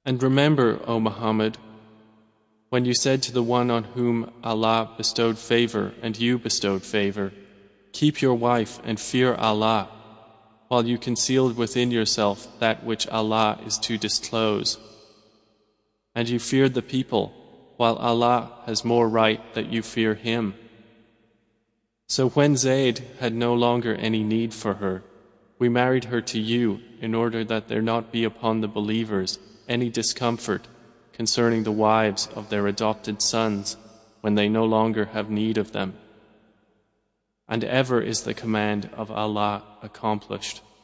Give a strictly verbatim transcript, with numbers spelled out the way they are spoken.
And remember, O Muhammad, when you said to the one on whom Allah bestowed favor and you bestowed favor, keep your wife and fear Allah, while you concealed within yourself that which Allah is to disclose. And you feared the people, while Allah has more right that you fear Him. So when Zayd had no longer any need for her, we married her to you in order that there not be upon the believers any discomfort concerning the wives of their adopted sons when they no longer have need of them. And ever is the command of Allah accomplished.